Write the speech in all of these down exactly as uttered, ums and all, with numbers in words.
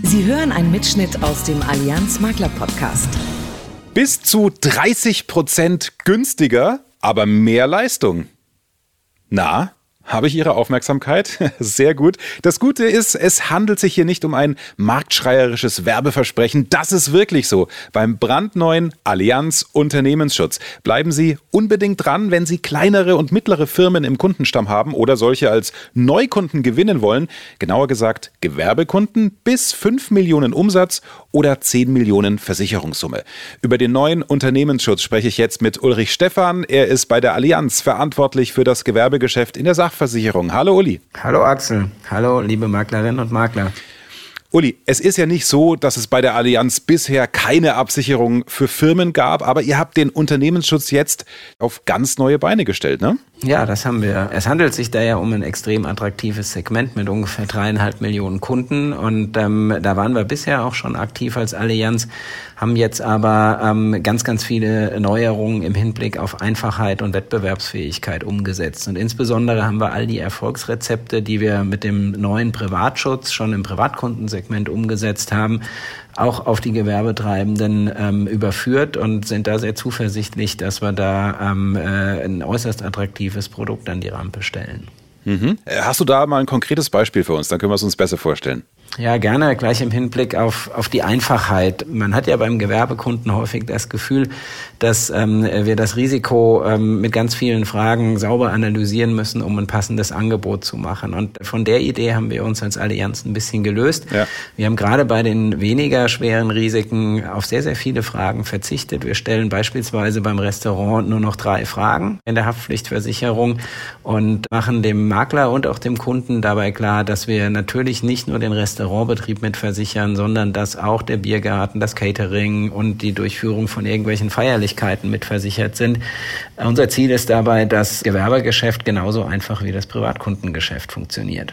Sie hören einen Mitschnitt aus dem Allianz Makler Podcast. Bis zu dreißig Prozent günstiger, aber mehr Leistung. Na, habe ich Ihre Aufmerksamkeit? Sehr gut. Das Gute ist, es handelt sich hier nicht um ein marktschreierisches Werbeversprechen. Das ist wirklich so. Beim brandneuen Allianz Unternehmensschutz. Bleiben Sie unbedingt dran, wenn Sie kleinere und mittlere Firmen im Kundenstamm haben oder solche als Neukunden gewinnen wollen. Genauer gesagt Gewerbekunden bis fünf Millionen Umsatz oder zehn Millionen Versicherungssumme. Über den neuen Unternehmensschutz spreche ich jetzt mit Ulrich Stephan. Er ist bei der Allianz verantwortlich für das Gewerbegeschäft in der Sachversicherung. Hallo Uli. Hallo Axel. Hallo liebe Maklerinnen und Makler. Uli, es ist ja nicht so, dass es bei der Allianz bisher keine Absicherung für Firmen gab, aber ihr habt den Unternehmensschutz jetzt auf ganz neue Beine gestellt, ne? Ja, das haben wir. Es handelt sich da ja um ein extrem attraktives Segment mit ungefähr dreieinhalb Millionen Kunden und ähm, da waren wir bisher auch schon aktiv als Allianz, haben jetzt aber ähm, ganz, ganz viele Neuerungen im Hinblick auf Einfachheit und Wettbewerbsfähigkeit umgesetzt. Und insbesondere haben wir all die Erfolgsrezepte, die wir mit dem neuen Privatschutz schon im Privatkundensegment umgesetzt haben, auch auf die Gewerbetreibenden ähm, überführt und sind da sehr zuversichtlich, dass wir da ähm, äh, ein äußerst attraktives Produkt an die Rampe stellen. Mhm. Hast du da mal ein konkretes Beispiel für uns? Dann können wir es uns besser vorstellen. Ja, gerne, gleich im Hinblick auf auf die Einfachheit. Man hat ja beim Gewerbekunden häufig das Gefühl, dass ähm, wir das Risiko ähm, mit ganz vielen Fragen sauber analysieren müssen, um ein passendes Angebot zu machen. Und von der Idee haben wir uns als Allianz ein bisschen gelöst. Ja. Wir haben gerade bei den weniger schweren Risiken auf sehr, sehr viele Fragen verzichtet. Wir stellen beispielsweise beim Restaurant nur noch drei Fragen in der Haftpflichtversicherung und machen dem Makler und auch dem Kunden dabei klar, dass wir natürlich nicht nur den Restaurant Restaurantbetrieb mit versichern, sondern dass auch der Biergarten, das Catering und die Durchführung von irgendwelchen Feierlichkeiten mit versichert sind. Unser Ziel ist dabei, dass Gewerbegeschäft genauso einfach wie das Privatkundengeschäft funktioniert.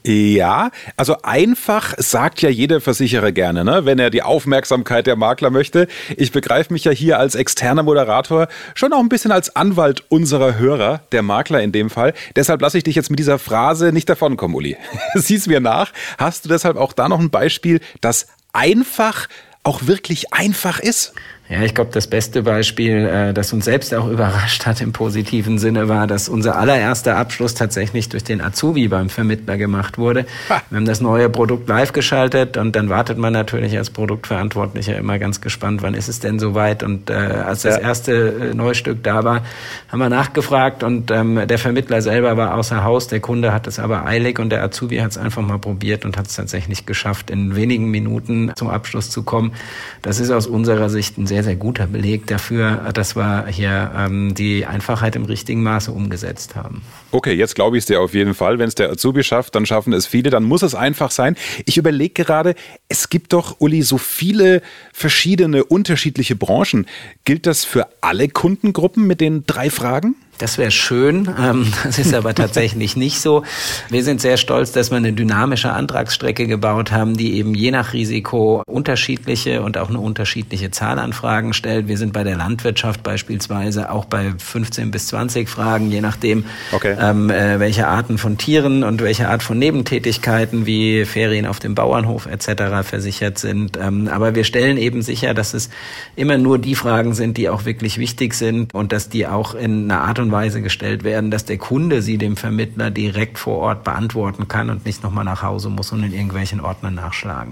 Ja, also einfach sagt ja jeder Versicherer gerne, ne? Wenn er die Aufmerksamkeit der Makler möchte. Ich begreife mich ja hier als externer Moderator schon auch ein bisschen als Anwalt unserer Hörer, der Makler in dem Fall. Deshalb lasse ich dich jetzt mit dieser Phrase nicht davonkommen, Uli. Sieh's mir nach. Hast du deshalb auch da noch ein Beispiel, das einfach auch wirklich einfach ist? Ja, ich glaube, das beste Beispiel, äh, das uns selbst auch überrascht hat im positiven Sinne, war, dass unser allererster Abschluss tatsächlich durch den Azubi beim Vermittler gemacht wurde. Ha. Wir haben das neue Produkt live geschaltet und dann wartet man natürlich als Produktverantwortlicher immer ganz gespannt, wann ist es denn soweit? Und äh, als das ja. erste Neustück da war, haben wir nachgefragt und ähm, der Vermittler selber war außer Haus, der Kunde hat es aber eilig und der Azubi hat es einfach mal probiert und hat es tatsächlich geschafft, in wenigen Minuten zum Abschluss zu kommen. Das ist aus unserer Sicht ein sehr, sehr guter Beleg dafür, dass wir hier ähm, die Einfachheit im richtigen Maße umgesetzt haben. Okay, jetzt glaube ich es dir auf jeden Fall. Wenn es der Azubi schafft, dann schaffen es viele, dann muss es einfach sein. Ich überlege gerade, es gibt doch, Uli, so viele verschiedene, unterschiedliche Branchen. Gilt das für alle Kundengruppen mit den drei Fragen? Das wäre schön, ähm, das ist aber tatsächlich nicht so. Wir sind sehr stolz, dass wir eine dynamische Antragsstrecke gebaut haben, die eben je nach Risiko unterschiedliche und auch eine unterschiedliche Zahl an Fragen stellt. Wir sind bei der Landwirtschaft beispielsweise auch bei fünfzehn bis zwanzig Fragen, je nachdem, okay. ähm, äh, welche Arten von Tieren und welche Art von Nebentätigkeiten wie Ferien auf dem Bauernhof et cetera versichert sind. Ähm, aber wir stellen eben sicher, dass es immer nur die Fragen sind, die auch wirklich wichtig sind und dass die auch in einer Art und Weise gestellt werden, dass der Kunde sie dem Vermittler direkt vor Ort beantworten kann und nicht nochmal nach Hause muss und in irgendwelchen Ordnern nachschlagen.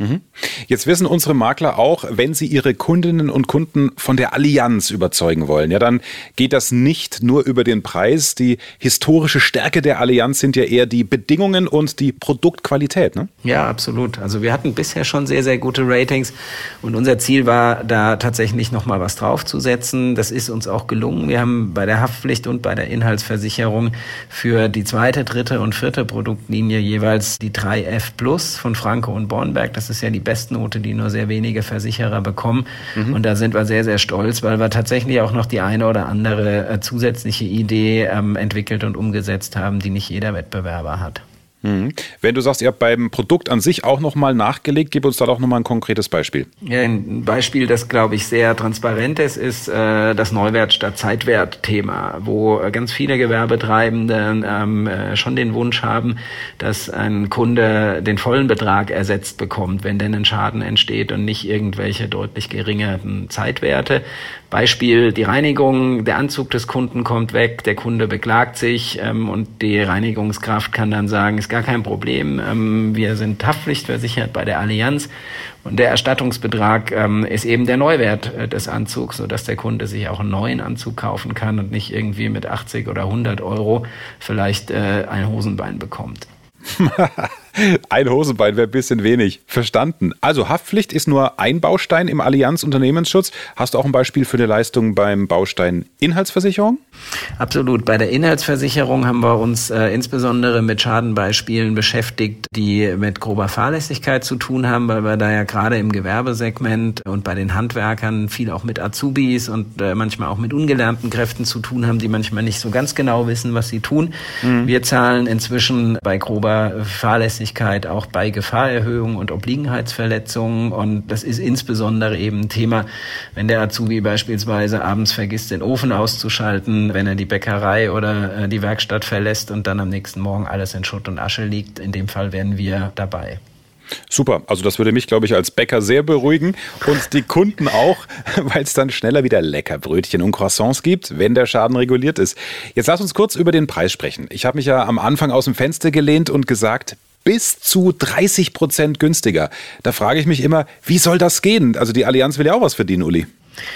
Jetzt wissen unsere Makler auch, wenn sie ihre Kundinnen und Kunden von der Allianz überzeugen wollen, ja, dann geht das nicht nur über den Preis. Die historische Stärke der Allianz sind ja eher die Bedingungen und die Produktqualität, ne? Ja, absolut. Also wir hatten bisher schon sehr, sehr gute Ratings und unser Ziel war, da tatsächlich nochmal was draufzusetzen. Das ist uns auch gelungen. Wir haben bei der Haftpflicht und bei der Inhaltsversicherung für die zweite, dritte und vierte Produktlinie jeweils die drei F plus von Franke und Bornberg. Das ist ja die Bestnote, die nur sehr wenige Versicherer bekommen. Mhm. Und da sind wir sehr, sehr stolz, weil wir tatsächlich auch noch die eine oder andere äh, zusätzliche Idee ähm, entwickelt und umgesetzt haben, die nicht jeder Wettbewerber hat. Mhm. Wenn du sagst, ihr habt beim Produkt an sich auch nochmal nachgelegt, gib uns da doch nochmal ein konkretes Beispiel. Ja, ein Beispiel, das, glaube ich, sehr transparent ist, ist äh, das Neuwert statt Zeitwert-Thema, wo äh, ganz viele Gewerbetreibende ähm, äh, schon den Wunsch haben, dass ein Kunde den vollen Betrag ersetzt bekommt, wenn denn ein Schaden entsteht und nicht irgendwelche deutlich geringeren Zeitwerte. Beispiel, die Reinigung, der Anzug des Kunden kommt weg, der Kunde beklagt sich ähm, und die Reinigungskraft kann dann sagen, ist gar kein Problem, ähm, wir sind haftpflichtversichert bei der Allianz und der Erstattungsbetrag ähm, ist eben der Neuwert äh, des Anzugs, sodass der Kunde sich auch einen neuen Anzug kaufen kann und nicht irgendwie mit achtzig oder hundert Euro vielleicht äh, ein Hosenbein bekommt. Ein Hosenbein wäre ein bisschen wenig. Verstanden. Also Haftpflicht ist nur ein Baustein im Allianz Unternehmensschutz. Hast du auch ein Beispiel für eine Leistung beim Baustein Inhaltsversicherung? Absolut. Bei der Inhaltsversicherung haben wir uns äh, insbesondere mit Schadenbeispielen beschäftigt, die mit grober Fahrlässigkeit zu tun haben, weil wir da ja gerade im Gewerbesegment und bei den Handwerkern viel auch mit Azubis und äh, manchmal auch mit ungelernten Kräften zu tun haben, die manchmal nicht so ganz genau wissen, was sie tun. Mhm. Wir zahlen inzwischen bei grober Fahrlässigkeit auch bei Gefahrerhöhung und Obliegenheitsverletzungen, und das ist insbesondere eben ein Thema, wenn der Azubi beispielsweise abends vergisst, den Ofen auszuschalten, wenn er die Bäckerei oder die Werkstatt verlässt und dann am nächsten Morgen alles in Schutt und Asche liegt. In dem Fall wären wir dabei. Super, also das würde mich, glaube ich, als Bäcker sehr beruhigen und die Kunden auch, weil es dann schneller wieder lecker Brötchen und Croissants gibt, wenn der Schaden reguliert ist. Jetzt lass uns kurz über den Preis sprechen. Ich habe mich ja am Anfang aus dem Fenster gelehnt und gesagt, bis zu dreißig Prozent günstiger. Da frage ich mich immer, wie soll das gehen? Also die Allianz will ja auch was verdienen, Uli.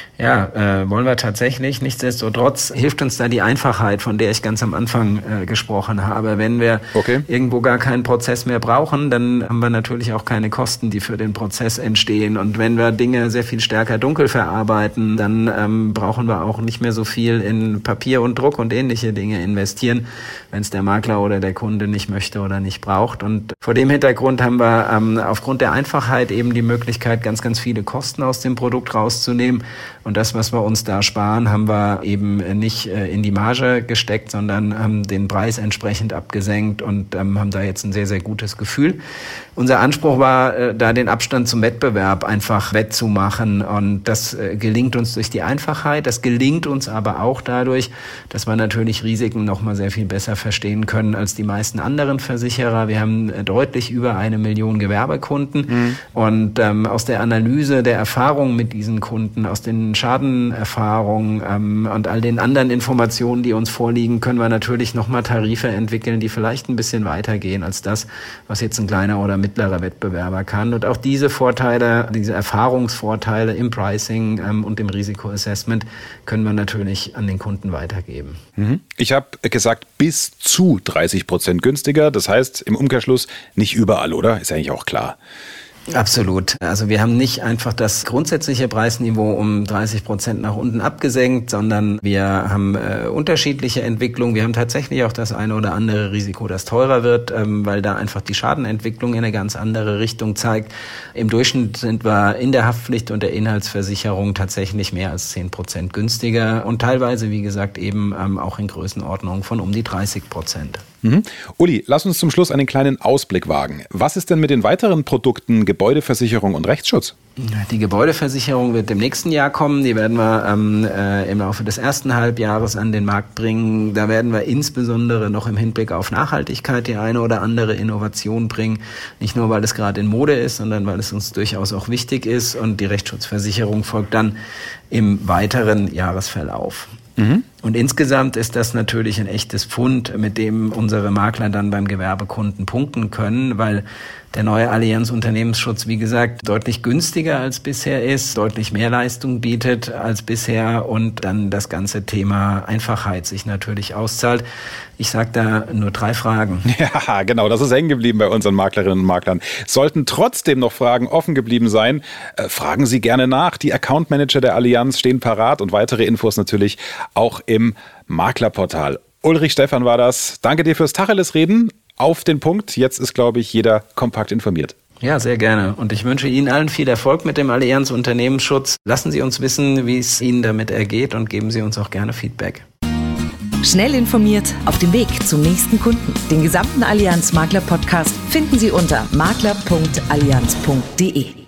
Ja, äh, wollen wir tatsächlich. Nichtsdestotrotz hilft uns da die Einfachheit, von der ich ganz am Anfang äh, gesprochen habe. Wenn wir okay. irgendwo gar keinen Prozess mehr brauchen, dann haben wir natürlich auch keine Kosten, die für den Prozess entstehen. Und wenn wir Dinge sehr viel stärker dunkel verarbeiten, dann ähm, brauchen wir auch nicht mehr so viel in Papier und Druck und ähnliche Dinge investieren, wenn es der Makler oder der Kunde nicht möchte oder nicht braucht. Und vor dem Hintergrund haben wir ähm, aufgrund der Einfachheit eben die Möglichkeit, ganz, ganz viele Kosten aus dem Produkt rauszunehmen. Und das, was wir uns da sparen, haben wir eben nicht in die Marge gesteckt, sondern haben den Preis entsprechend abgesenkt und haben da jetzt ein sehr, sehr gutes Gefühl. Unser Anspruch war, da den Abstand zum Wettbewerb einfach wettzumachen. Und das gelingt uns durch die Einfachheit. Das gelingt uns aber auch dadurch, dass wir natürlich Risiken noch mal sehr viel besser verstehen können als die meisten anderen Versicherer. Wir haben deutlich über eine Million Gewerbekunden. Mhm. Und ähm, aus der Analyse der Erfahrungen mit diesen Kunden, aus den Schadenerfahrungen ähm, und all den anderen Informationen, die uns vorliegen, können wir natürlich nochmal Tarife entwickeln, die vielleicht ein bisschen weitergehen als das, was jetzt ein kleiner oder mittlerer Wettbewerber kann. Und auch diese Vorteile, diese Erfahrungsvorteile im Pricing ähm, und im Risikoassessment können wir natürlich an den Kunden weitergeben. Ich habe gesagt, bis zu dreißig Prozent günstiger. Das heißt im Umkehrschluss nicht überall, oder? Ist eigentlich auch klar. Absolut. Also wir haben nicht einfach das grundsätzliche Preisniveau um dreißig Prozent nach unten abgesenkt, sondern wir haben äh, unterschiedliche Entwicklungen. Wir haben tatsächlich auch das eine oder andere Risiko, das teurer wird, ähm, weil da einfach die Schadenentwicklung in eine ganz andere Richtung zeigt. Im Durchschnitt sind wir in der Haftpflicht und der Inhaltsversicherung tatsächlich mehr als zehn Prozent günstiger und teilweise, wie gesagt, eben ähm, auch in Größenordnung von um die dreißig Prozent. Mhm. Uli, lass uns zum Schluss einen kleinen Ausblick wagen. Was ist denn mit den weiteren Produkten Gebäudeversicherung und Rechtsschutz? Die Gebäudeversicherung wird im nächsten Jahr kommen. Die werden wir ähm, äh, im Laufe des ersten Halbjahres an den Markt bringen. Da werden wir insbesondere noch im Hinblick auf Nachhaltigkeit die eine oder andere Innovation bringen. Nicht nur, weil es gerade in Mode ist, sondern weil es uns durchaus auch wichtig ist. Und die Rechtsschutzversicherung folgt dann im weiteren Jahresverlauf. Mhm. Und insgesamt ist das natürlich ein echtes Pfund, mit dem unsere Makler dann beim Gewerbekunden punkten können, weil der neue Allianz Unternehmensschutz, wie gesagt, deutlich günstiger als bisher ist, deutlich mehr Leistung bietet als bisher und dann das ganze Thema Einfachheit sich natürlich auszahlt. Ich sage da nur drei Fragen. Ja, genau, das ist hängen geblieben bei unseren Maklerinnen und Maklern. Sollten trotzdem noch Fragen offen geblieben sein, äh, fragen Sie gerne nach. Die Account Manager der Allianz stehen parat und weitere Infos natürlich auch im Maklerportal. Ulrich Stephan war das. Danke dir fürs Tacheles-Reden. Auf den Punkt. Jetzt ist, glaube ich, jeder kompakt informiert. Ja, sehr gerne. Und ich wünsche Ihnen allen viel Erfolg mit dem Allianz Unternehmensschutz. Lassen Sie uns wissen, wie es Ihnen damit ergeht und geben Sie uns auch gerne Feedback. Schnell informiert auf dem Weg zum nächsten Kunden. Den gesamten Allianz Makler Podcast finden Sie unter makler punkt allianz punkt de.